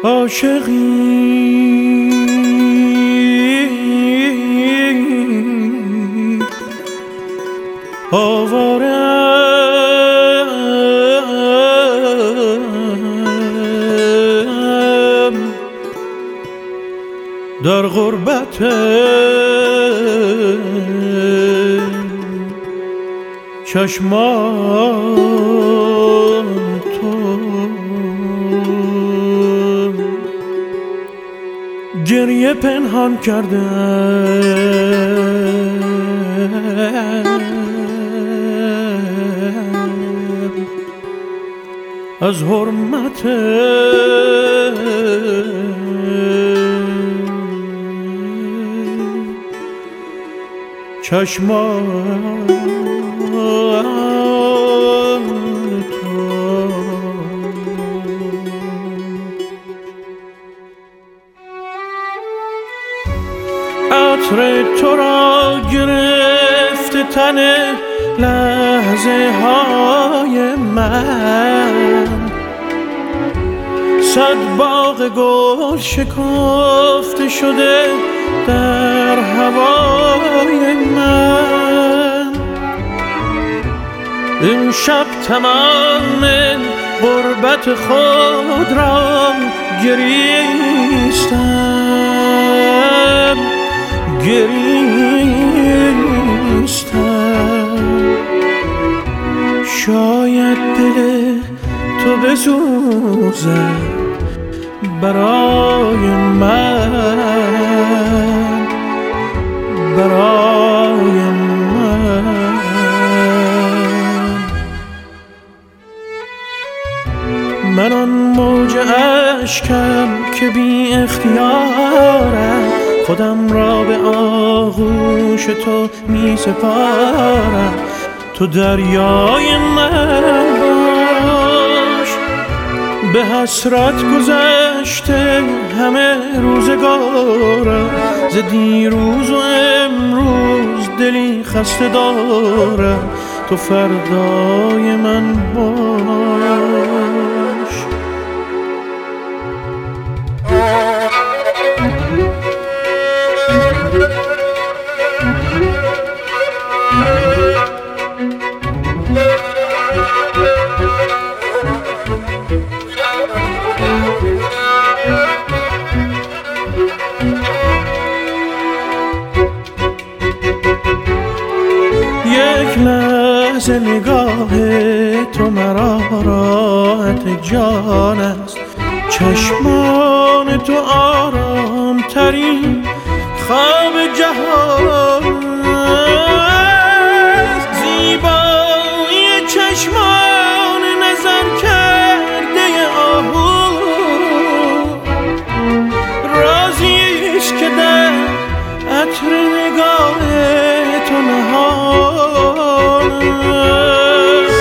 عاشقی آوارم در غربت چشمان تو، گریه پنهان کردم از حرمت چشمان تو. عطر تو را گرفت تن لحظه های من، صد باغ گل شکفته شده در هوای من. امشب تمام غربت خود را گریستم، شاید دل تو بسوزد برای من، برای من. من آن موج اشکم که بی اختیارم، خودم را به آغوش تو می سپارم. تو دریای من باش، به حسرت گذشته همه روزگارم. ز دیروز و امروز دلی خسته دارم، تو فردای من باش. یک لحظه نگاه تو مرا راحت جان است، چشمان تو آرام ترین خواب جهان است. زیبایی چشمان نظر کرده آهو، رازی است که در عطر نگاه تو نهان است.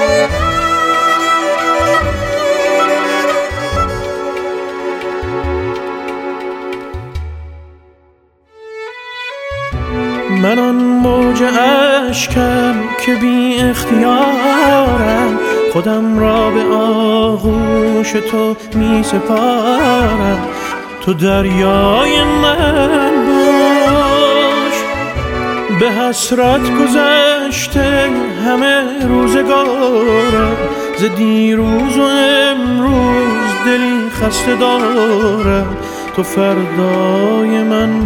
من آن موج اشکم که بی اختیارم، خودم را به آغوش تو می سپارم. تو دریای من باش، به حسرت گذشته همه روزگارم. ز دیروز و امروز دلی خسته دارم، تو فردای من